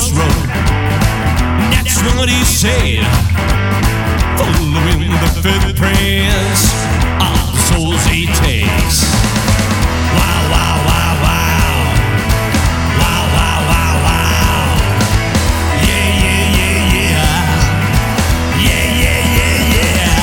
crossroad. That's what he said. Following the footprints of the souls he takes. Wow, wow, wow, wow. Wow, wow, wow, wow. Yeah, yeah, yeah, yeah. Yeah, yeah, yeah, yeah.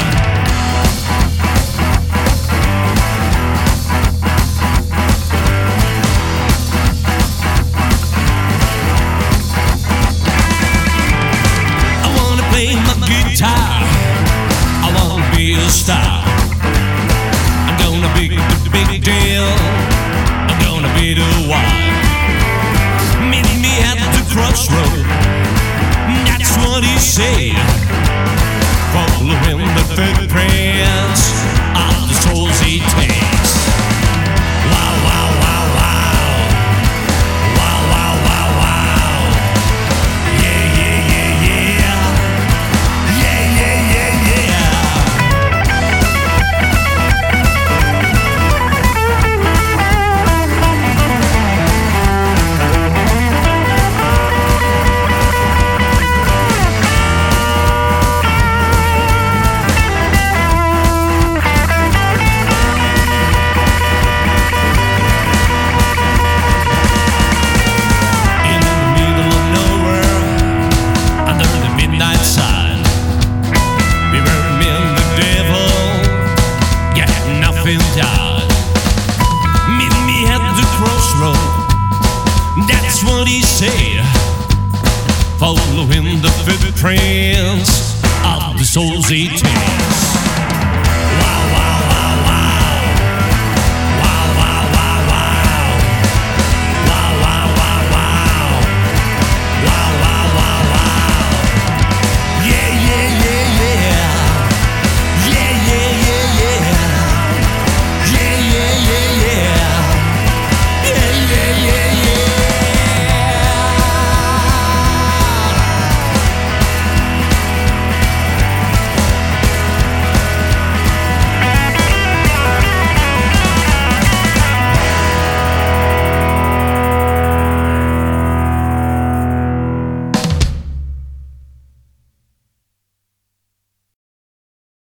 I wanna play my guitar. I wanna be a star. I'm gonna be the big deal. I'm gonna be the one. Meet me at the crossroad. That's what he said. Following the footprints of the souls he takes. Wow, wow, wow, wow. Wow, wow, wow, wow. Yeah, yeah, yeah, yeah. Yeah, yeah, yeah, yeah. In the middle of nowhere, under the midnight sun, we were men, the devil, get nothing done. Meet me at the crossroad. That's what he said. Following the footprints of the souls he takes.